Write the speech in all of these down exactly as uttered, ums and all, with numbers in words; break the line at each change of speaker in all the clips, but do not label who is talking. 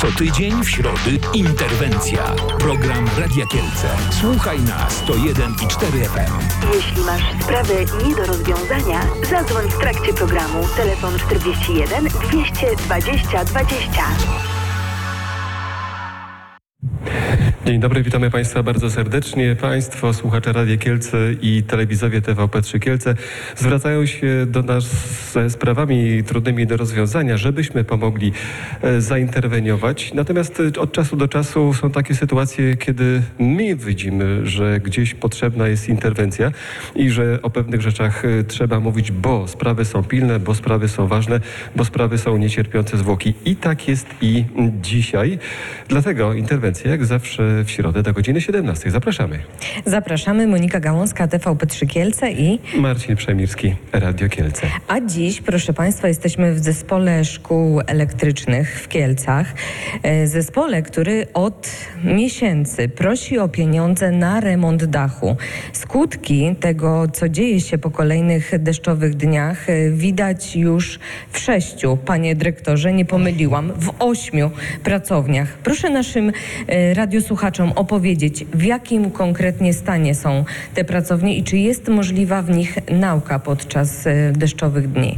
Co tydzień w środy interwencja. Program Radia Kielce. Słuchaj na sto jeden i cztery F M.
Jeśli masz sprawę nie do rozwiązania, zadzwoń w trakcie programu. Telefon czterdzieści jeden dwieście dwadzieścia dwadzieścia.
Dzień dobry, witamy Państwa bardzo serdecznie. Państwo, słuchacze Radia Kielce i telewizowie T V P trzy Kielce zwracają się do nas ze sprawami trudnymi do rozwiązania, żebyśmy pomogli e, zainterweniować. Natomiast od czasu do czasu są takie sytuacje, kiedy my widzimy, że gdzieś potrzebna jest interwencja i że o pewnych rzeczach e, trzeba mówić, bo sprawy są pilne, bo sprawy są ważne, bo sprawy są niecierpiące zwłoki. I tak jest i dzisiaj. Dlatego interwencja, jak zawsze, w środę do godziny siedemnastej. Zapraszamy.
Zapraszamy. Monika Gałązka, T V P trzy Kielce i
Marcin Przemirski, Radio Kielce.
A dziś, proszę Państwa, jesteśmy w Zespole Szkół Elektrycznych w Kielcach. Zespole, który od miesięcy prosi o pieniądze na remont dachu. Skutki tego, co dzieje się po kolejnych deszczowych dniach, widać już w sześciu, panie dyrektorze, nie pomyliłam, w ośmiu pracowniach. Proszę naszym radiosłuchaczom opowiedzieć, w jakim konkretnie stanie są te pracownie i czy jest możliwa w nich nauka podczas deszczowych dni?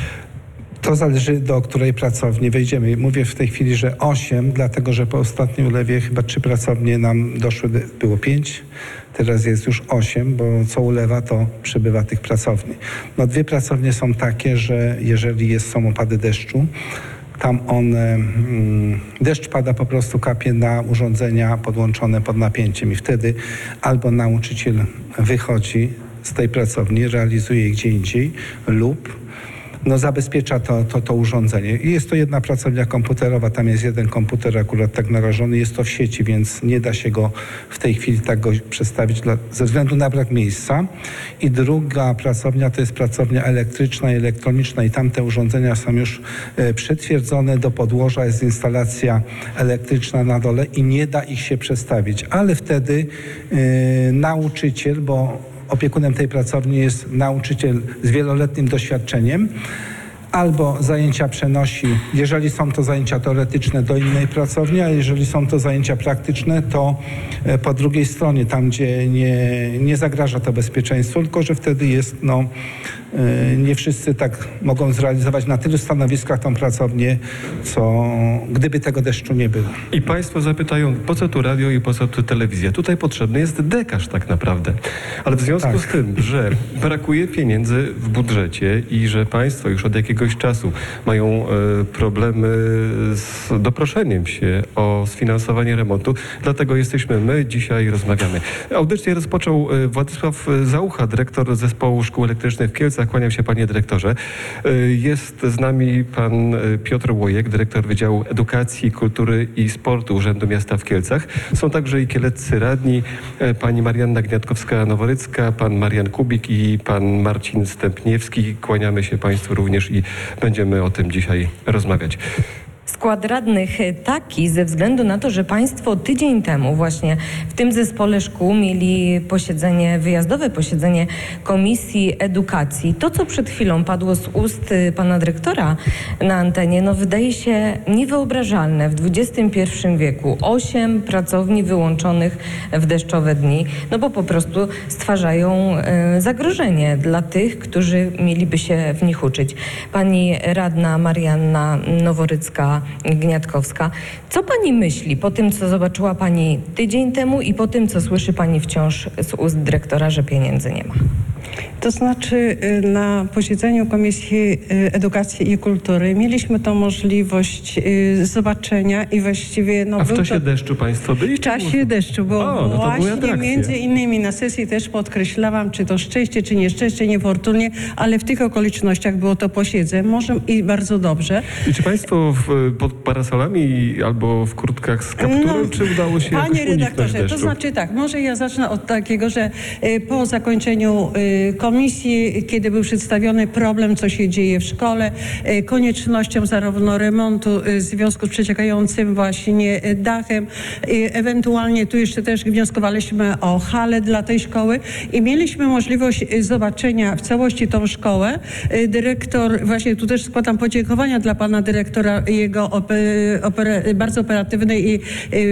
To zależy, do której pracowni wejdziemy. Mówię w tej chwili, że osiem, dlatego że po ostatnim ulewie chyba trzy pracownie nam doszły, było pięć. Teraz jest już osiem, bo co ulewa, to przybywa tych pracowni. No dwie pracownie są takie, że jeżeli jest, są opady deszczu, tam one, deszcz pada, po prostu kapie na urządzenia podłączone pod napięciem i wtedy albo nauczyciel wychodzi z tej pracowni, realizuje je gdzie indziej lub no, zabezpiecza to, to, to urządzenie. I jest to jedna pracownia komputerowa, tam jest jeden komputer akurat tak narażony, jest to w sieci, więc nie da się go w tej chwili tak go przestawić dla, ze względu na brak miejsca. I druga pracownia to jest pracownia elektryczna i elektroniczna i tam te urządzenia są już e, przytwierdzone do podłoża, jest instalacja elektryczna na dole i nie da ich się przestawić. Ale wtedy e, nauczyciel, bo opiekunem tej pracowni jest nauczyciel z wieloletnim doświadczeniem, albo zajęcia przenosi, jeżeli są to zajęcia teoretyczne, do innej pracowni, a jeżeli są to zajęcia praktyczne, to po drugiej stronie, tam gdzie nie, nie zagraża to bezpieczeństwu, tylko że wtedy jest, no, nie wszyscy tak mogą zrealizować na tylu stanowiskach tą pracownię, co gdyby tego deszczu nie było.
I Państwo zapytają, po co tu radio i po co tu telewizja? Tutaj potrzebny jest dekarz tak naprawdę. Ale w związku tak. z tym, że brakuje pieniędzy w budżecie i że Państwo już od jakiegoś czasu mają e, problemy z doproszeniem się o sfinansowanie remontu, dlatego jesteśmy my, dzisiaj rozmawiamy. Audycję rozpoczął e, Władysław Załucha, dyrektor Zespołu Szkół Elektrycznych w Kielcach. Kłaniam się, panie dyrektorze. Jest z nami pan Piotr Łojek, dyrektor Wydziału Edukacji, Kultury i Sportu Urzędu Miasta w Kielcach. Są także i kieleccy radni, pani Marianna Gniatkowska-Noworycka, pan Marian Kubik i pan Marcin Stępniewski. Kłaniamy się państwu również i będziemy o tym dzisiaj rozmawiać.
Skład radnych taki ze względu na to, że państwo tydzień temu właśnie w tym zespole szkół mieli posiedzenie, wyjazdowe posiedzenie Komisji Edukacji. To, co przed chwilą padło z ust pana dyrektora na antenie, no wydaje się niewyobrażalne. W dwudziestym pierwszym wieku osiem pracowni wyłączonych w deszczowe dni, no bo po prostu stwarzają e, zagrożenie dla tych, którzy mieliby się w nich uczyć. Pani radna Marianna Noworycka Gniatkowska. Co pani myśli po tym, co zobaczyła pani tydzień temu i po tym, co słyszy pani wciąż z ust dyrektora, że pieniędzy nie ma?
To znaczy na posiedzeniu Komisji Edukacji i Kultury mieliśmy tą możliwość zobaczenia i właściwie... No,
A w
był
czasie
to...
deszczu państwo byli?
W czasie deszczu, bo
o, no
właśnie między innymi na sesji też podkreślałam, czy to szczęście, czy nieszczęście, niefortunnie, ale w tych okolicznościach było to posiedzenie. Może i bardzo dobrze.
I czy państwo w, pod parasolami albo w kurtkach z kapturą, no, czy udało się
panie redaktorze,
deszczu?
To znaczy tak, może ja zacznę od takiego, że y, po zakończeniu y, komisji, kiedy był przedstawiony problem, co się dzieje w szkole, koniecznością zarówno remontu w związku z przeciekającym właśnie dachem, ewentualnie tu jeszcze też wnioskowaliśmy o halę dla tej szkoły i mieliśmy możliwość zobaczenia w całości tą szkołę. Dyrektor, właśnie tu też składam podziękowania dla pana dyrektora, jego oper, bardzo operatywnej i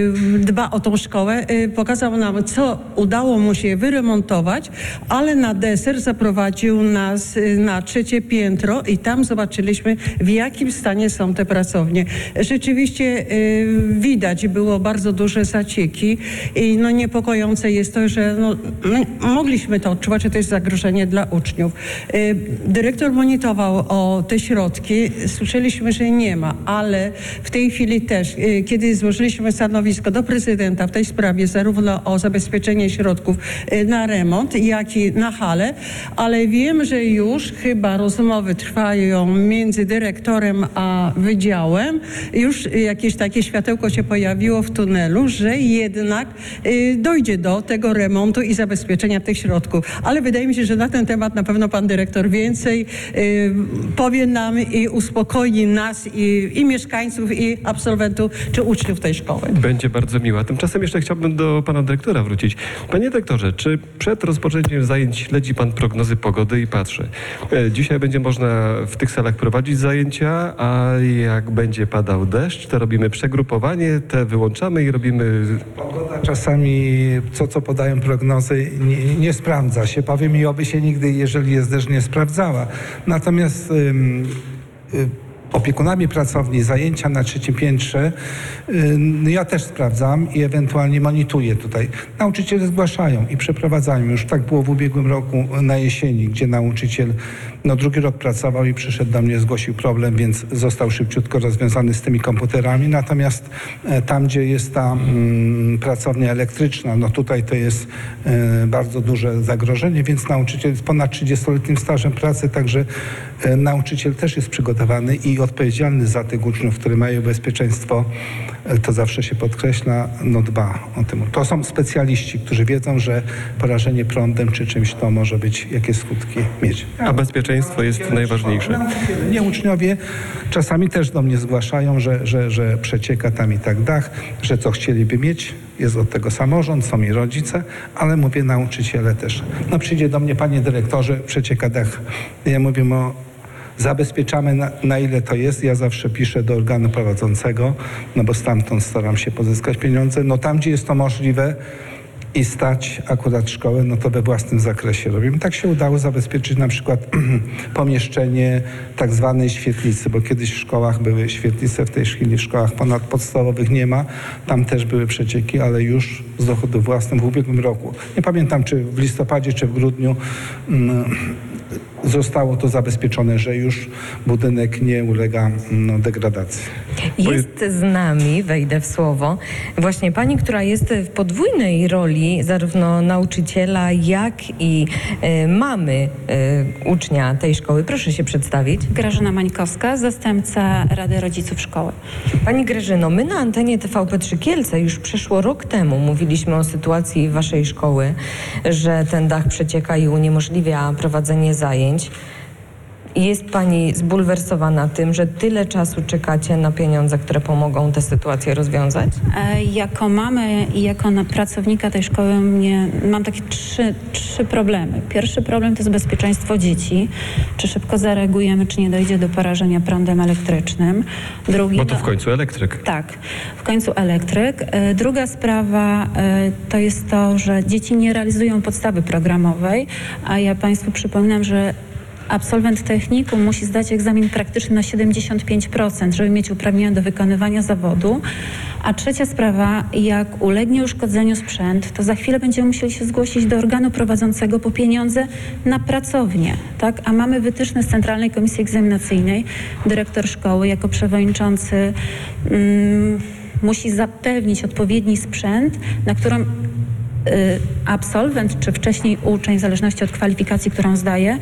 dba o tą szkołę. Pokazał nam, co udało mu się wyremontować, ale na deser zaprowadził nas na trzecie piętro i tam zobaczyliśmy, w jakim stanie są te pracownie. Rzeczywiście widać było bardzo duże zacieki i no niepokojące jest to, że no, no, mogliśmy to odczuwać, że to jest zagrożenie dla uczniów. Dyrektor monitorował o te środki. Słyszeliśmy, że nie ma, ale w tej chwili też, kiedy złożyliśmy stanowisko do prezydenta w tej sprawie, zarówno o zabezpieczenie środków na remont, jak i na halę, ale wiem, że już chyba rozmowy trwają między dyrektorem a wydziałem. Już jakieś takie światełko się pojawiło w tunelu, że jednak dojdzie do tego remontu i zabezpieczenia tych środków. Ale wydaje mi się, że na ten temat na pewno pan dyrektor więcej powie nam i uspokoi nas i, i mieszkańców, i absolwentów czy uczniów tej szkoły.
Będzie bardzo miła. Tymczasem jeszcze chciałbym do pana dyrektora wrócić. Panie dyrektorze, czy przed rozpoczęciem zajęć śledzi pan prognozy pogody i patrzy? Dzisiaj będzie można w tych salach prowadzić zajęcia, a jak będzie padał deszcz, to robimy przegrupowanie, te wyłączamy i robimy...
Pogoda czasami, co co podają prognozy, nie, nie sprawdza się. Powiem i oby się nigdy, jeżeli jest deszcz, nie sprawdzała. Natomiast ym, y, opiekunami pracowni zajęcia na trzecim piętrze y, ja też sprawdzam i ewentualnie monituję tutaj. Nauczyciele zgłaszają i przeprowadzają. Już tak było w ubiegłym roku na jesieni, gdzie nauczyciel no, drugi rok pracował i przyszedł do mnie, zgłosił problem, więc został szybciutko rozwiązany z tymi komputerami. Natomiast e, tam, gdzie jest ta mm, pracownia elektryczna, no tutaj to jest e, bardzo duże zagrożenie, więc nauczyciel z ponad trzydziestoletnim stażem pracy, także e, nauczyciel też jest przygotowany i odpowiedzialny za tych uczniów, które mają bezpieczeństwo, e, to zawsze się podkreśla, no dba o tym. To są specjaliści, którzy wiedzą, że porażenie prądem czy czymś to może być, jakie skutki mieć.
A bezpieczeństwo jest najważniejsze.
Nie, uczniowie czasami też do mnie zgłaszają, że, że, że przecieka tam i tak dach, że co chcieliby mieć. Jest od tego samorząd, są i rodzice, ale mówię, nauczyciele też. No przyjdzie do mnie, panie dyrektorze, przecieka dach. Ja mówię, no zabezpieczamy na, na ile to jest. Ja zawsze piszę do organu prowadzącego, no bo stamtąd staram się pozyskać pieniądze. No tam, gdzie jest to możliwe, i stać akurat szkołę, no to we własnym zakresie robimy. Tak się udało zabezpieczyć na przykład pomieszczenie tak zwanej świetlicy, bo kiedyś w szkołach były świetlice, w tej chwili w szkołach ponadpodstawowych nie ma. Tam też były przecieki, ale już z dochodu własnym w ubiegłym roku. Nie pamiętam, czy w listopadzie, czy w grudniu mm, zostało to zabezpieczone, że już budynek nie ulega no, degradacji.
Jest z nami, wejdę w słowo, właśnie pani, która jest w podwójnej roli zarówno nauczyciela, jak i y, mamy y, ucznia tej szkoły. Proszę się przedstawić.
Grażyna Mańkowska, zastępca Rady Rodziców Szkoły.
Pani Grażyno, my na antenie T V P trzy Kielce już przeszło rok temu mówiliśmy o sytuacji waszej szkoły, że ten dach przecieka i uniemożliwia prowadzenie zajęć. Jest pani zbulwersowana tym, że tyle czasu czekacie na pieniądze, które pomogą tę sytuację rozwiązać?
E, jako mamy i jako na pracownika tej szkoły mnie, mam takie trzy, trzy problemy. Pierwszy problem to jest bezpieczeństwo dzieci. Czy szybko zareagujemy, czy nie dojdzie do porażenia prądem elektrycznym. Drugi,
Bo to w końcu elektryk.
Tak, w końcu elektryk. E, druga sprawa e, to jest to, że dzieci nie realizują podstawy programowej, a ja państwu przypominam, że absolwent technikum musi zdać egzamin praktyczny na siedemdziesiąt pięć procent, żeby mieć uprawnienia do wykonywania zawodu. A trzecia sprawa, jak ulegnie uszkodzeniu sprzęt, to za chwilę będziemy musieli się zgłosić do organu prowadzącego po pieniądze na pracownię, tak? A mamy wytyczne z Centralnej Komisji Egzaminacyjnej. Dyrektor szkoły jako przewodniczący mm, musi zapewnić odpowiedni sprzęt, na którym absolwent, czy wcześniej uczeń, w zależności od kwalifikacji, którą zdaje,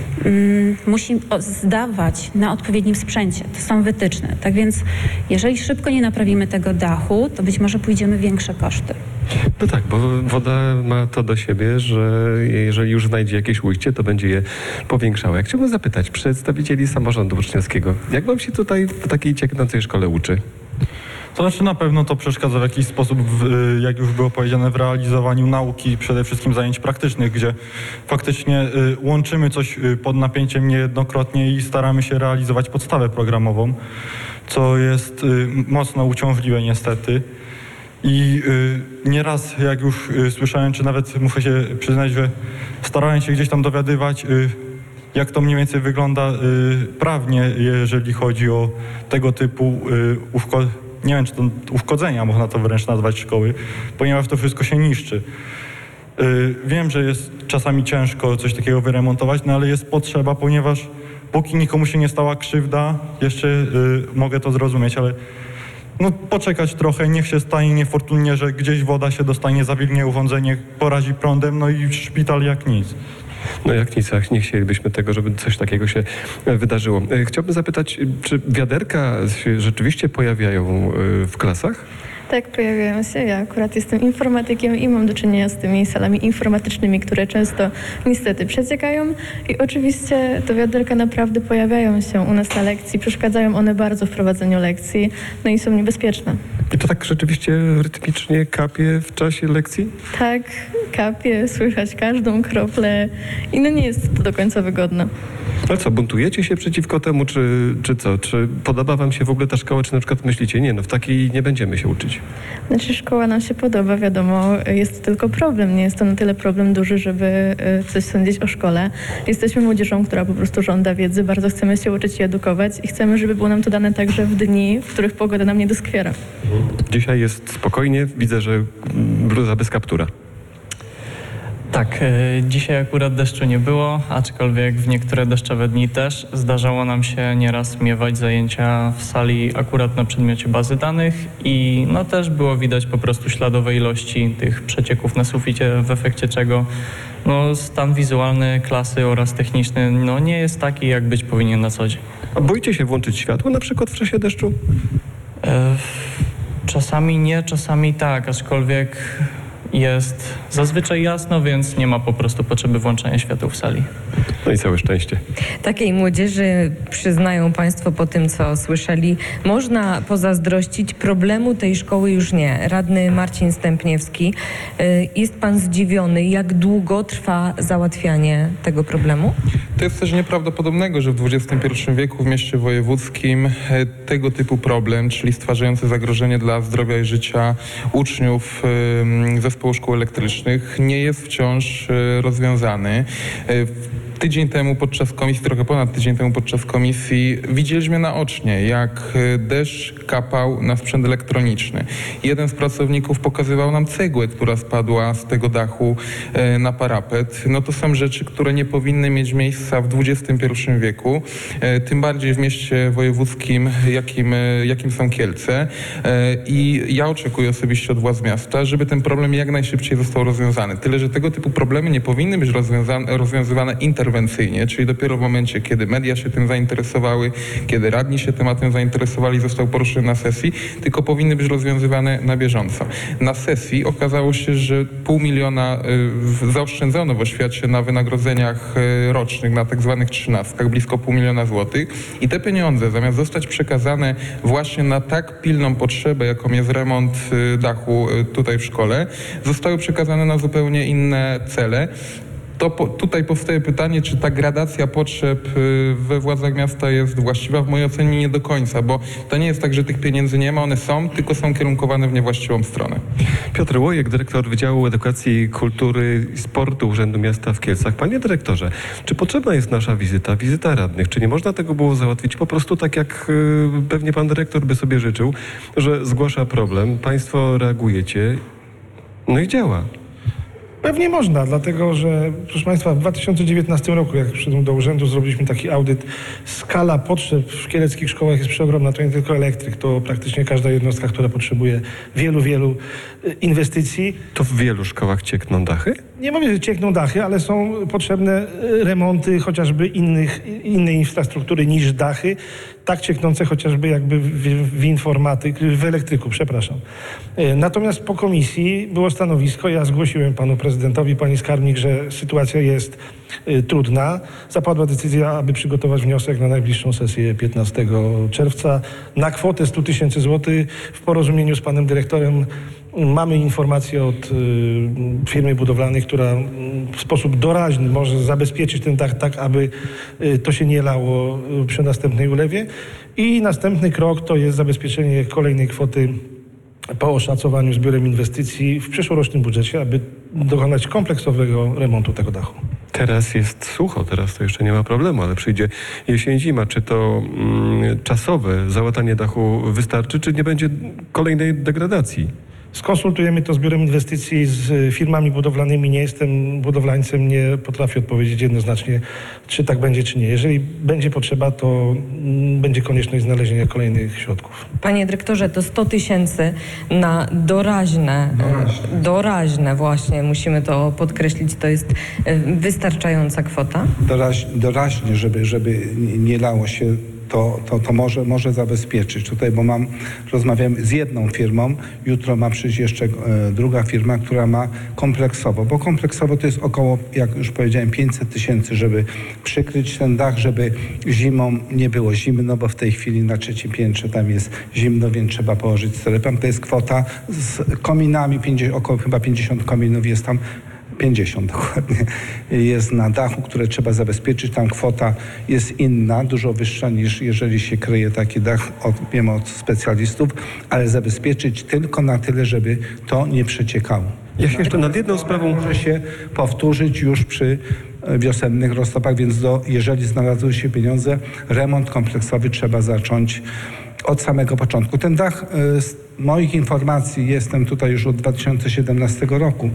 musi zdawać na odpowiednim sprzęcie. To są wytyczne. Tak więc, jeżeli szybko nie naprawimy tego dachu, to być może pójdziemy w większe koszty.
No tak, bo woda ma to do siebie, że jeżeli już znajdzie jakieś ujście, to będzie je powiększała. Ja chciałbym zapytać przedstawicieli samorządu uczniowskiego, jak wam się tutaj w takiej cieknącej szkole uczy?
To znaczy na pewno to przeszkadza w jakiś sposób, w, jak już było powiedziane, w realizowaniu nauki, przede wszystkim zajęć praktycznych, gdzie faktycznie y, łączymy coś y, pod napięciem niejednokrotnie i staramy się realizować podstawę programową, co jest y, mocno uciążliwe niestety. I y, nieraz jak już y, słyszałem, czy nawet muszę się przyznać, że starałem się gdzieś tam dowiadywać, y, jak to mniej więcej wygląda y, prawnie, jeżeli chodzi o tego typu y, uszkodzenia. Nie wiem, czy to uszkodzenia można to wręcz nazwać szkoły, ponieważ to wszystko się niszczy. Yy, wiem, że jest czasami ciężko coś takiego wyremontować, no ale jest potrzeba, ponieważ póki nikomu się nie stała krzywda, jeszcze yy, mogę to zrozumieć, ale no, poczekać trochę, niech się stanie niefortunnie, że gdzieś woda się dostanie, zawilgnie urządzenie, porazi prądem, no i szpital jak nic.
No jak nic, nie chcielibyśmy tego, żeby coś takiego się wydarzyło. Chciałbym zapytać, czy wiaderka się rzeczywiście pojawiają w klasach?
Tak, pojawiają się. Ja akurat jestem informatykiem i mam do czynienia z tymi salami informatycznymi, które często niestety przeciekają i oczywiście te wiaderka naprawdę pojawiają się u nas na lekcji, przeszkadzają one bardzo w prowadzeniu lekcji, no i są niebezpieczne.
I to tak rzeczywiście rytmicznie kapie w czasie lekcji?
Tak, kapie, słychać każdą kroplę i no nie jest to do końca wygodne.
Ale co, buntujecie się przeciwko temu, czy, czy co? Czy podoba wam się w ogóle ta szkoła, czy na przykład myślicie, nie, no w takiej nie będziemy się uczyć?
Znaczy szkoła nam się podoba, wiadomo, jest to tylko problem. Nie jest to na tyle problem duży, żeby coś sądzić o szkole. Jesteśmy młodzieżą, która po prostu żąda wiedzy, bardzo chcemy się uczyć i edukować i chcemy, żeby było nam to dane także w dni, w których pogoda nam nie doskwiera.
Dzisiaj jest spokojnie, widzę, że bluza bez kaptura.
Tak, y, dzisiaj akurat deszczu nie było, aczkolwiek w niektóre deszczowe dni też zdarzało nam się nieraz miewać zajęcia w sali akurat na przedmiocie bazy danych i no też było widać po prostu śladowe ilości tych przecieków na suficie, w efekcie czego no, stan wizualny klasy oraz techniczny no, nie jest taki, jak być powinien na co dzień.
A boicie się włączyć światło na przykład w czasie deszczu?
Y, czasami nie, czasami tak, aczkolwiek jest zazwyczaj jasno, więc nie ma po prostu potrzeby włączania świateł w sali.
No i całe szczęście.
Takiej młodzieży, przyznają Państwo po tym, co słyszeli, można pozazdrościć. Problemu tej szkoły już nie. Radny Marcin Stępniewski, jest Pan zdziwiony, jak długo trwa załatwianie tego problemu?
To jest coś nieprawdopodobnego, że w dwudziestym pierwszym wieku w mieście wojewódzkim tego typu problem, czyli stwarzający zagrożenie dla zdrowia i życia uczniów zespołu szkół elektrycznych, nie jest wciąż rozwiązany. Tydzień temu podczas komisji, trochę ponad tydzień temu podczas komisji widzieliśmy naocznie, jak deszcz kapał na sprzęt elektroniczny. Jeden z pracowników pokazywał nam cegłę, która spadła z tego dachu na parapet. No to są rzeczy, które nie powinny mieć miejsca w dwudziestym pierwszym wieku, tym bardziej w mieście wojewódzkim, jakim, jakim są Kielce. I ja oczekuję osobiście od władz miasta, żeby ten problem jak najszybciej został rozwiązany. Tyle, że tego typu problemy nie powinny być rozwiązane, rozwiązywane interwencyjnie, czyli dopiero w momencie, kiedy media się tym zainteresowały, kiedy radni się tematem zainteresowali, został poruszony na sesji, tylko powinny być rozwiązywane na bieżąco. Na sesji okazało się, że pół miliona y, zaoszczędzono w oświacie na wynagrodzeniach y, rocznych, na tak zwanych trzynastkach, blisko pół miliona złotych i te pieniądze zamiast zostać przekazane właśnie na tak pilną potrzebę, jaką jest remont y, dachu y, tutaj w szkole, zostały przekazane na zupełnie inne cele. To po, tutaj powstaje pytanie, czy ta gradacja potrzeb we władzach miasta jest właściwa? W mojej ocenie nie do końca, bo to nie jest tak, że tych pieniędzy nie ma, one są, tylko są kierunkowane w niewłaściwą stronę.
Piotr Łojek, dyrektor Wydziału Edukacji, Kultury i Sportu Urzędu Miasta w Kielcach. Panie dyrektorze, czy potrzebna jest nasza wizyta, wizyta radnych? Czy nie można tego było załatwić po prostu tak, jak y, pewnie pan dyrektor by sobie życzył, że zgłasza problem, państwo reagujecie, no i działa?
Pewnie można, dlatego że, proszę Państwa, w dwa tysiące dziewiętnastym roku, jak przyszedłem do urzędu, zrobiliśmy taki audyt. Skala potrzeb w kieleckich szkołach jest przeogromna. To nie tylko elektryk, to praktycznie każda jednostka, która potrzebuje wielu, wielu inwestycji.
To w wielu szkołach ciekną dachy?
Nie mówię, że ciekną dachy, ale są potrzebne remonty chociażby innych, innej infrastruktury niż dachy. Tak cieknące chociażby jakby w, w informatyk, w elektryku, przepraszam. Natomiast po komisji było stanowisko, ja zgłosiłem panu prezydentowi, pani skarbnik, że sytuacja jest y, trudna. Zapadła decyzja, aby przygotować wniosek na najbliższą sesję piętnastego czerwca na kwotę sto tysięcy złotych. W porozumieniu z panem dyrektorem mamy informację od y, firmy budowlanej, która w sposób doraźny może zabezpieczyć ten dach tak, aby y, to się nie lało y, przy następnej ulewie. I następny krok to jest zabezpieczenie kolejnej kwoty po oszacowaniu z Biurem Inwestycji w przyszłorocznym budżecie, aby dokonać kompleksowego remontu tego dachu.
Teraz jest sucho, teraz to jeszcze nie ma problemu, ale przyjdzie jesień, zima. Czy to mm, czasowe załatanie dachu wystarczy, czy nie będzie kolejnej degradacji?
Skonsultujemy to z Biurem Inwestycji, z firmami budowlanymi. Nie jestem budowlańcem, nie potrafię odpowiedzieć jednoznacznie, czy tak będzie, czy nie. Jeżeli będzie potrzeba, to będzie konieczność znalezienia kolejnych środków.
Panie dyrektorze, to sto tysięcy na doraźne, doraźne, doraźne właśnie, musimy to podkreślić, to jest wystarczająca kwota?
Doraź, doraźnie, żeby, żeby nie lało się, to, to, to może, może zabezpieczyć. Tutaj, bo mam, rozmawiam z jedną firmą, jutro ma przyjść jeszcze e, druga firma, która ma kompleksowo, bo kompleksowo to jest około, jak już powiedziałem, pięćset tysięcy, żeby przykryć ten dach, żeby zimą nie było zimno, bo w tej chwili na trzecim piętrze tam jest zimno, więc trzeba położyć styropian. To jest kwota z kominami, pięćdziesiąt, około chyba pięćdziesiąt kominów jest tam, pięćdziesiąt dokładnie, jest na dachu, które trzeba zabezpieczyć. Tam kwota jest inna, dużo wyższa niż jeżeli się kryje taki dach, od, wiem od specjalistów, ale zabezpieczyć tylko na tyle, żeby to nie przeciekało.
Ja się jeszcze nad jedną sprawą...
Może się powtórzyć już przy wiosennych roztopach, więc do, jeżeli znalazły się pieniądze, remont kompleksowy trzeba zacząć od samego początku. Ten dach, z moich informacji, jestem tutaj już od dwa tysiące siedemnastego roku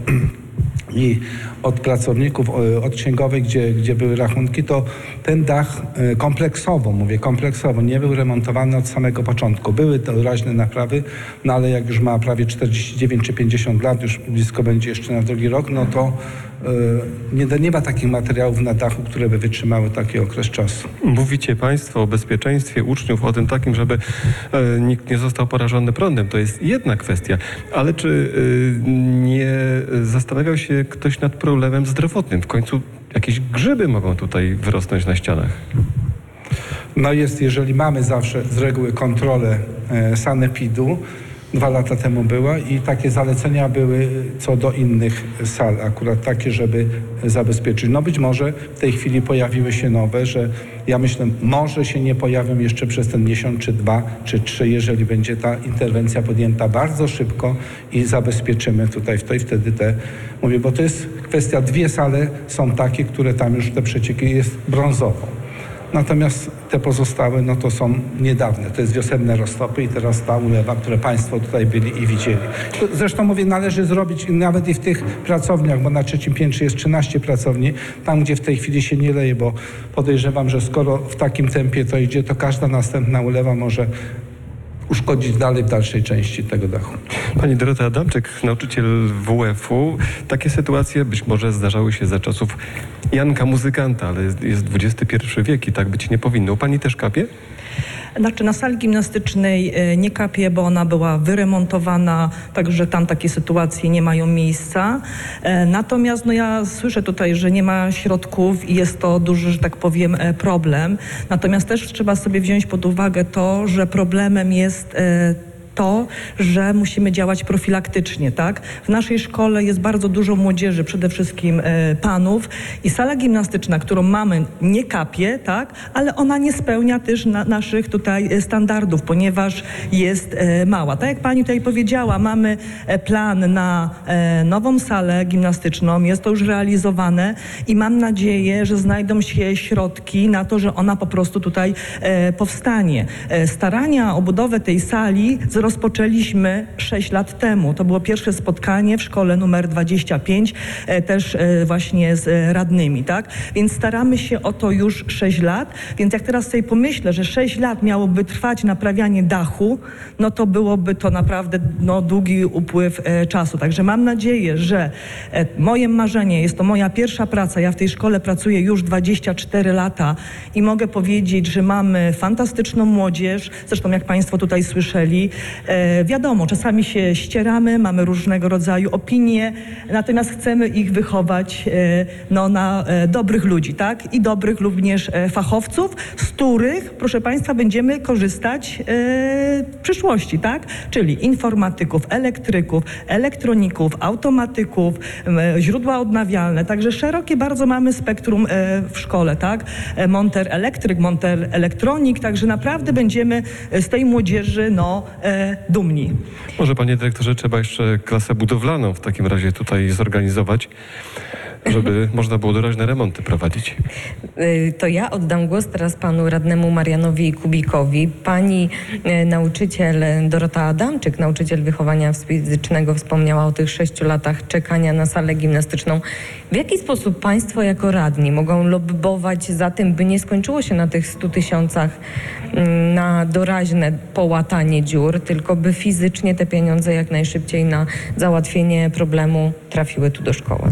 i od pracowników, od księgowej, gdzie, gdzie były rachunki, to ten dach kompleksowo, mówię kompleksowo, nie był remontowany od samego początku. Były doraźne naprawy, no ale jak już ma prawie czterdzieści dziewięć czy pięćdziesiąt lat, już blisko będzie jeszcze na drugi rok, no to nie, nie ma takich materiałów na dachu, które by wytrzymały taki okres czasu.
Mówicie Państwo o bezpieczeństwie uczniów, o tym takim, żeby e, nikt nie został porażony prądem. To jest jedna kwestia. Ale czy e, nie zastanawiał się ktoś nad problemem zdrowotnym? W końcu jakieś grzyby mogą tutaj wyrosnąć na ścianach.
No jest, jeżeli mamy zawsze z reguły kontrolę e, sanepidu, dwa lata temu była i takie zalecenia były co do innych sal, akurat takie, żeby zabezpieczyć. No być może w tej chwili pojawiły się nowe, że ja myślę, może się nie pojawią jeszcze przez ten miesiąc, czy dwa, czy trzy, jeżeli będzie ta interwencja podjęta bardzo szybko i zabezpieczymy tutaj w to i wtedy te, mówię, bo to jest kwestia, dwie sale są takie, które tam już te przecieki jest brązową. Natomiast te pozostałe, no to są niedawne. To jest wiosenne roztopy i teraz ta ulewa, które Państwo tutaj byli i widzieli. Zresztą mówię, należy zrobić nawet i w tych pracowniach, bo na trzecim piętrze jest trzynaście pracowni, tam gdzie w tej chwili się nie leje, bo podejrzewam, że skoro w takim tempie to idzie, to każda następna ulewa może uszkodzić dalej w dalszej części tego dachu.
Pani Dorota Adamczyk, nauczyciel W U F-u. Takie sytuacje być może zdarzały się za czasów Janka Muzykanta, ale jest, jest dwudziesty pierwszy wiek i tak być nie powinno. U Pani też kapie?
Znaczy na sali gimnastycznej nie kapie, bo ona była wyremontowana, także tam takie sytuacje nie mają miejsca. Natomiast no ja słyszę tutaj, że nie ma środków i jest to duży, że tak powiem, problem. Natomiast też trzeba sobie wziąć pod uwagę to, że problemem jest to, że musimy działać profilaktycznie, tak? W naszej szkole jest bardzo dużo młodzieży, przede wszystkim e, panów i sala gimnastyczna, którą mamy, nie kapie, tak? Ale ona nie spełnia też na, naszych tutaj standardów, ponieważ jest e, mała. Tak jak pani tutaj powiedziała, mamy e, plan na e, nową salę gimnastyczną, jest to już realizowane i mam nadzieję, że znajdą się środki na to, że ona po prostu tutaj e, powstanie. E, starania o budowę tej sali z rozpoczęliśmy sześć lat temu. To było pierwsze spotkanie w szkole numer dwadzieścia pięć, też właśnie z radnymi, tak? Więc staramy się o to już sześć lat, więc jak teraz sobie pomyślę, że sześć lat miałoby trwać naprawianie dachu, no to byłoby to naprawdę no, długi upływ e, czasu. Także mam nadzieję, że e, moje marzenie, jest to moja pierwsza praca, ja w tej szkole pracuję już dwadzieścia cztery lata i mogę powiedzieć, że mamy fantastyczną młodzież, zresztą jak Państwo tutaj słyszeli, e, wiadomo, czasami się ścieramy, mamy różnego rodzaju opinie, natomiast chcemy ich wychować e, no, na e, dobrych ludzi, tak? I dobrych również e, fachowców, z których, proszę Państwa, będziemy korzystać e, w przyszłości, tak? Czyli informatyków, elektryków, elektroników, automatyków, e, źródła odnawialne, także szerokie bardzo mamy spektrum e, w szkole, tak? E, monter elektryk, monter elektronik, także naprawdę będziemy z tej młodzieży no, e, dumni.
Może, panie dyrektorze, trzeba jeszcze klasę budowlaną w takim razie tutaj zorganizować, żeby można było doraźne remonty prowadzić.
To ja oddam głos teraz panu radnemu Marianowi Kubikowi. Pani e, nauczyciel Dorota Adamczyk, nauczyciel wychowania fizycznego, wspomniała o tych sześciu latach czekania na salę gimnastyczną. W jaki sposób państwo jako radni mogą lobbować za tym, by nie skończyło się na tych stu tysiącach m, na doraźne połatanie dziur, tylko by fizycznie te pieniądze jak najszybciej na załatwienie problemu trafiły tu do szkoły?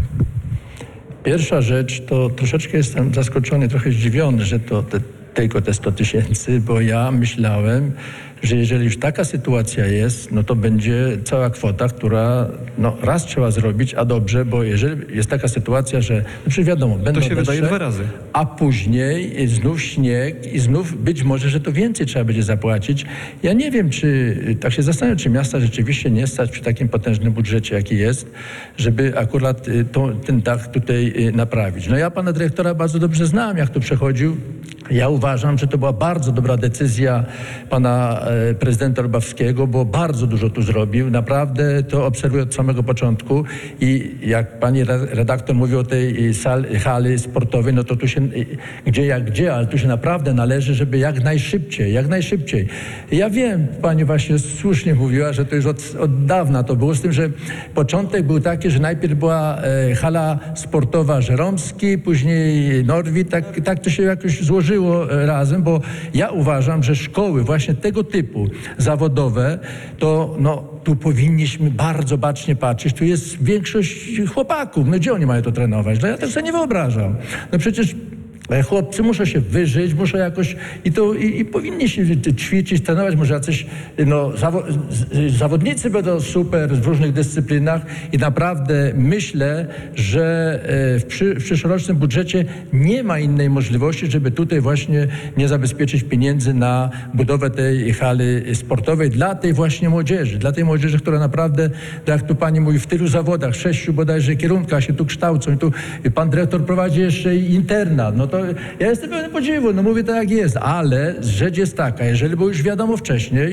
Pierwsza rzecz, to troszeczkę jestem zaskoczony, trochę zdziwiony, że to te, tylko te sto tysięcy, bo ja myślałem, że jeżeli już taka sytuacja jest, no to będzie cała kwota, która no, raz trzeba zrobić, a dobrze, bo jeżeli jest taka sytuacja, że znaczy wiadomo, będą
to się
deszcze,
wydaje dwa razy.
A później znów śnieg i znów być może, że to więcej trzeba będzie zapłacić. Ja nie wiem, czy tak się zastanawiam, czy miasta rzeczywiście nie stać przy takim potężnym budżecie, jaki jest, żeby akurat to, ten dach tutaj naprawić. No ja pana dyrektora bardzo dobrze znam, jak tu przechodził. Ja uważam, że to była bardzo dobra decyzja pana e, prezydenta Lubawskiego, bo bardzo dużo tu zrobił. Naprawdę to obserwuję od samego początku i jak pani redaktor mówi o tej sal, hali sportowej, no to tu się, gdzie jak gdzie, ale tu się naprawdę należy, żeby jak najszybciej, jak najszybciej. Ja wiem, pani właśnie słusznie mówiła, że to już od, od dawna to było, z tym, że początek był taki, że najpierw była e, hala sportowa Żeromski, później Norwid, tak, tak to się jakoś złożyło razem, bo ja uważam, że szkoły właśnie tego typu zawodowe, to no, tu powinniśmy bardzo bacznie patrzeć. Tu jest większość chłopaków. No gdzie oni mają to trenować? No ja tak sobie nie wyobrażam. No przecież chłopcy muszą się wyżyć, muszą jakoś i to i, i powinni się ćwiczyć, trenować. Może jacyś no, zawo zawodnicy będą super w różnych dyscyplinach i naprawdę myślę, że w, przy, w przyszłorocznym budżecie nie ma innej możliwości, żeby tutaj właśnie nie zabezpieczyć pieniędzy na budowę tej hali sportowej dla tej właśnie młodzieży, dla tej młodzieży, która naprawdę, jak tu pani mówi, w tylu zawodach, sześciu bodajże kierunkach się tu kształcą i tu i pan dyrektor prowadzi jeszcze internat, no to ja jestem pełny podziwu, no mówię tak jak jest, ale rzecz jest taka, jeżeli było już wiadomo wcześniej,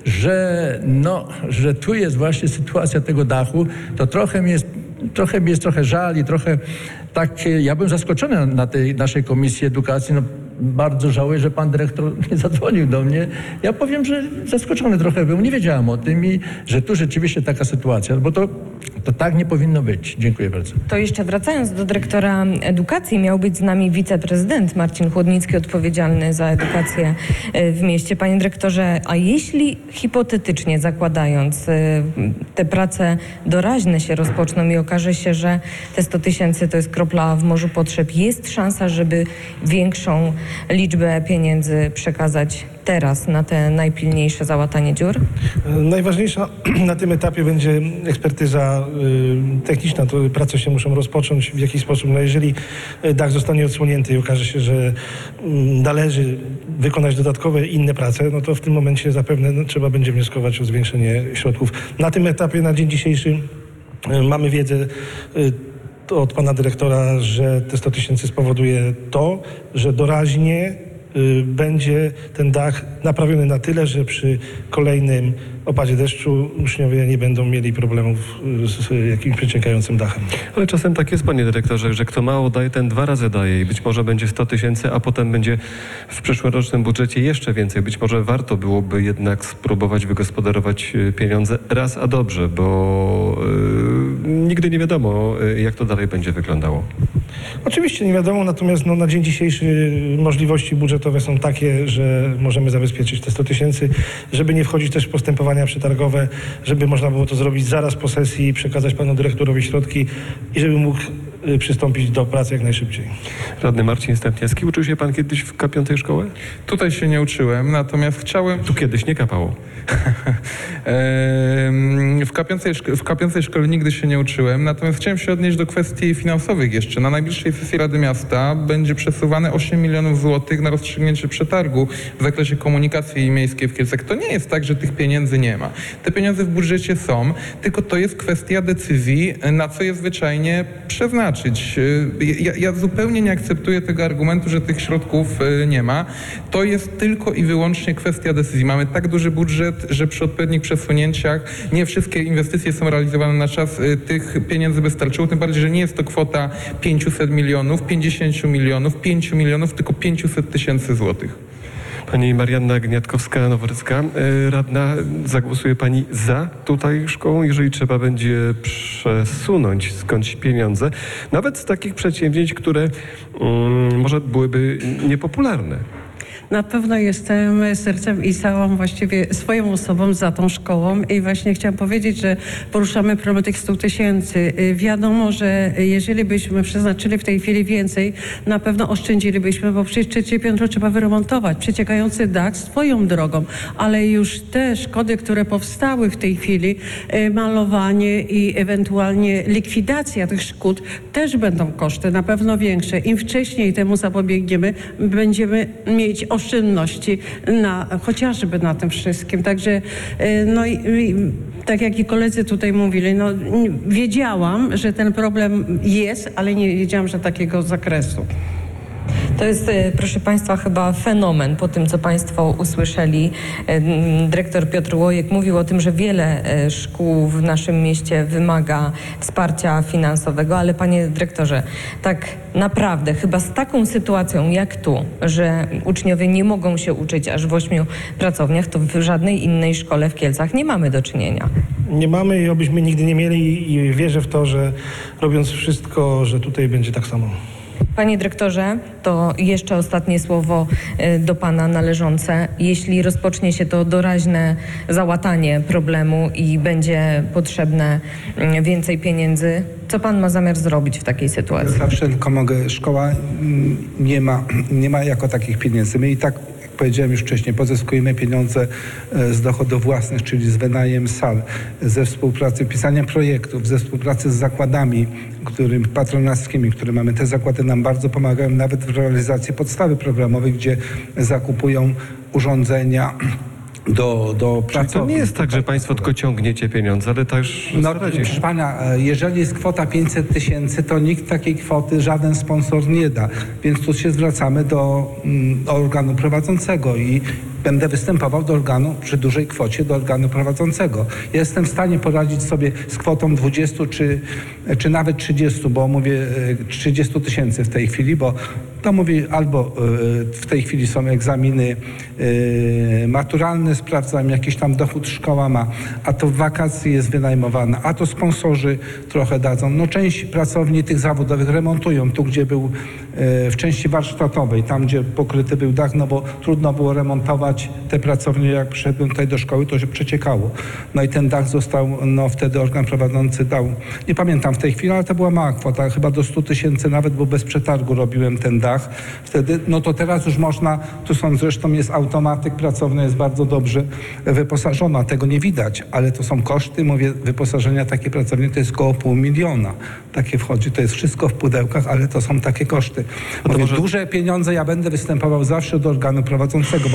że no, że tu jest właśnie sytuacja tego dachu, to trochę mi jest, trochę mi jest trochę żal i trochę tak, ja byłem zaskoczony na tej naszej Komisji Edukacji, no bardzo żałuję, że pan dyrektor nie zadzwonił do mnie. Ja powiem, że zaskoczony trochę byłem, nie wiedziałem o tym i że tu rzeczywiście taka sytuacja, bo to, to tak nie powinno być. Dziękuję bardzo.
To jeszcze wracając do dyrektora edukacji, miał być z nami wiceprezydent Marcin Chłodnicki, odpowiedzialny za edukację w mieście. Panie dyrektorze, a jeśli hipotetycznie zakładając te prace doraźne się rozpoczną i okaże się, że te sto tysięcy to jest kropla w morzu potrzeb, jest szansa, żeby większą liczbę pieniędzy przekazać teraz na te najpilniejsze załatanie dziur?
Najważniejsza na tym etapie będzie ekspertyza y, techniczna. To prace się muszą rozpocząć w jakiś sposób. No jeżeli dach zostanie odsłonięty i okaże się, że y, należy wykonać dodatkowe inne prace, no to w tym momencie zapewne no, trzeba będzie wnioskować o zwiększenie środków. Na tym etapie, na dzień dzisiejszy y, mamy wiedzę y, od pana dyrektora, że te sto tysięcy spowoduje to, że doraźnie y, będzie ten dach naprawiony na tyle, że przy kolejnym opadzie deszczu uczniowie nie będą mieli problemów z jakimś przeciekającym dachem.
Ale czasem tak jest, panie dyrektorze, że kto mało daje, ten dwa razy daje i być może będzie sto tysięcy, a potem będzie w przyszłorocznym budżecie jeszcze więcej. Być może warto byłoby jednak spróbować wygospodarować pieniądze raz a dobrze, bo yy, nigdy nie wiadomo, jak to dalej będzie wyglądało.
Oczywiście nie wiadomo, natomiast no, na dzień dzisiejszy możliwości budżetowe są takie, że możemy zabezpieczyć te sto tysięcy, żeby nie wchodzić też w postępowania przetargowe, żeby można było to zrobić zaraz po sesji, przekazać panu dyrektorowi środki i żeby mógł y, przystąpić do pracy jak najszybciej.
Radny Marcin Stępniewski, uczył się pan kiedyś w K piątej szkole?
Tutaj się nie uczyłem, natomiast chciałem...
Tu kiedyś nie kapało.
w, K piątej, w K piątej szkole nigdy się nie uczyłem, natomiast chciałem się odnieść do kwestii finansowych jeszcze. Na najbliższej sesji Rady Miasta będzie przesuwane osiem milionów złotych na rozstrzygnięcie przetargu w zakresie komunikacji miejskiej w Kielcach. To nie jest tak, że tych pieniędzy nie ma. Te pieniądze w budżecie są, tylko to jest kwestia decyzji, na co je zwyczajnie przeznaczyć. Ja, ja zupełnie nie akceptuję tego argumentu, że tych środków nie ma. To jest tylko i wyłącznie kwestia decyzji. Mamy tak duży budżet, że przy odpowiednich przesunięciach nie wszystkie inwestycje są realizowane na czas. Tych pieniędzy by starczyło, tym bardziej, że nie jest to kwota pięćset milionów, pięćdziesiąt milionów, pięć milionów, tylko pięćset tysięcy złotych.
Pani Marianna Gniatkowska-Noworycka, radna, zagłosuje pani za tutaj szkołą, jeżeli trzeba będzie przesunąć skądś pieniądze, nawet z takich przedsięwzięć, które um, może byłyby niepopularne.
Na pewno jestem sercem i całą właściwie swoją osobą za tą szkołą i właśnie chciałam powiedzieć, że poruszamy problem tych stu tysięcy. Wiadomo, że jeżeli byśmy przeznaczyli w tej chwili więcej, na pewno oszczędzilibyśmy, bo przecież trzecie piętro trzeba wyremontować. Przeciekający dach swoją drogą, ale już te szkody, które powstały w tej chwili, malowanie i ewentualnie likwidacja tych szkód też będą koszty na pewno większe. Im wcześniej temu zapobiegniemy, będziemy mieć oszczędności na, chociażby na tym wszystkim. Także no i, i tak jak i koledzy tutaj mówili, no wiedziałam, że ten problem jest, ale nie wiedziałam, że takiego zakresu.
To jest, proszę Państwa, chyba fenomen po tym, co Państwo usłyszeli. Dyrektor Piotr Łojek mówił o tym, że wiele szkół w naszym mieście wymaga wsparcia finansowego, ale panie dyrektorze, tak naprawdę chyba z taką sytuacją jak tu, że uczniowie nie mogą się uczyć aż w ośmiu pracowniach, to w żadnej innej szkole w Kielcach nie mamy do czynienia.
Nie mamy i obyśmy nigdy nie mieli i wierzę w to, że robiąc wszystko, że tutaj będzie tak samo.
Panie dyrektorze, to jeszcze ostatnie słowo do pana należące. Jeśli rozpocznie się to doraźne załatanie problemu i będzie potrzebne więcej pieniędzy, co pan ma zamiar zrobić w takiej sytuacji?
Zawsze tylko mogę. Szkoła nie ma, nie ma jako takich pieniędzy. My i tak, jak powiedziałem już wcześniej, pozyskujemy pieniądze z dochodów własnych, czyli z wynajem sal, ze współpracy, pisania projektów, ze współpracy z zakładami, którym, patronackimi, które mamy. Te zakłady nam bardzo pomagają nawet w realizacji podstawy programowej, gdzie zakupują urządzenia do, do
pracowni. To nie jest tak, że państwo tylko ciągniecie pieniądze, ale też
no, proszę pana, jeżeli jest kwota pięćset tysięcy, to nikt takiej kwoty, żaden sponsor nie da. Więc tu się zwracamy do, do organu prowadzącego i będę występował do organu przy dużej kwocie, do organu prowadzącego. Ja jestem w stanie poradzić sobie z kwotą dwudziestu czy, czy nawet trzydziestu, bo mówię trzydziestu tysięcy w tej chwili, bo to mówię albo w tej chwili są egzaminy maturalne, sprawdzam jakiś tam dochód szkoła ma, a to w wakacji jest wynajmowane, a to sponsorzy trochę dadzą. No część pracowni tych zawodowych remontują tu, gdzie był w części warsztatowej, tam gdzie pokryty był dach, no bo trudno było remontować te pracownie, jak przyszedłem tutaj do szkoły, to się przeciekało. No i ten dach został, no wtedy organ prowadzący dał, nie pamiętam w tej chwili, ale to była mała kwota, chyba do stu tysięcy nawet, bo bez przetargu robiłem ten dach. Wtedy, no to teraz już można, tu są zresztą jest automatyk, pracownia jest bardzo dobrze wyposażona, tego nie widać, ale to są koszty, mówię, wyposażenia takiej pracowni to jest około pół miliona. Takie wchodzi, to jest wszystko w pudełkach, ale to są takie koszty. Mówię, może... duże pieniądze ja będę występował zawsze do organu prowadzącego, bo tylko tam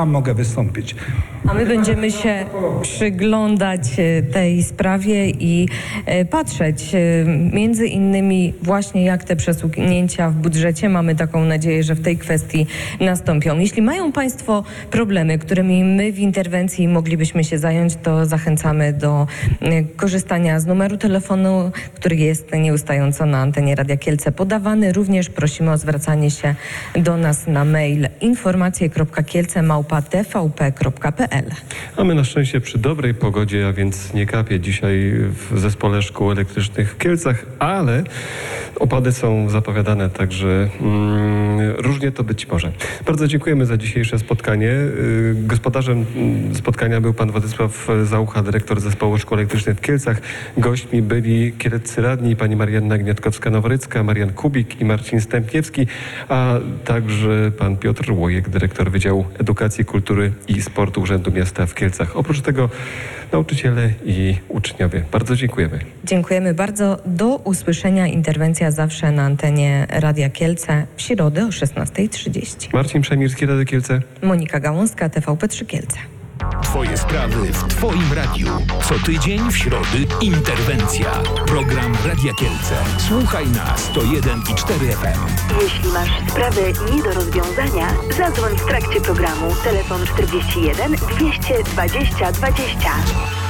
ja mogę wystąpić.
A my będziemy się przyglądać tej sprawie i patrzeć między innymi właśnie jak te przesunięcia w budżecie, mamy taką nadzieję, że w tej kwestii nastąpią. Jeśli mają Państwo problemy, którymi my w interwencji moglibyśmy się zająć, to zachęcamy do korzystania z numeru telefonu, który jest nieustająco na antenie Radia Kielce podawany. Również prosimy o zwracanie się do nas na mail informacje kropka kielce małpa t v p kropka p l.
A my na szczęście przy dobrej pogodzie, a więc nie kapie dzisiaj w zespole szkół elektrycznych w Kielcach, ale opady są zapowiadane, także mm, różnie to być może. Bardzo dziękujemy za dzisiejsze spotkanie. Gospodarzem spotkania był pan Władysław Załucha, dyrektor zespołu szkół elektrycznych w Kielcach. Gośćmi byli kieleccy radni, pani Marianna Gniatkowska-Noworycka, Marian Kubik i Marcin Stępniewski, a także pan Piotr Łojek, dyrektor Wydziału Edukacji, Kultury i Sportu Urzędu Miasta w Kielcach. Oprócz tego nauczyciele i uczniowie. Bardzo dziękujemy.
Dziękujemy bardzo. Do usłyszenia. Interwencja zawsze na antenie Radia Kielce w środę o szesnasta trzydzieści.
Marcin Przemirski, Radio Kielce.
Monika Gałązka, T V P trzy Kielce.
Twoje sprawy w Twoim radiu. Co tydzień w środę interwencja. Program Radia Kielce. Słuchaj na sto jeden i cztery F M.
Jeśli masz sprawę nie do rozwiązania, zadzwoń w trakcie programu. Telefon czterdzieści jeden dwieście dwadzieścia dwadzieścia.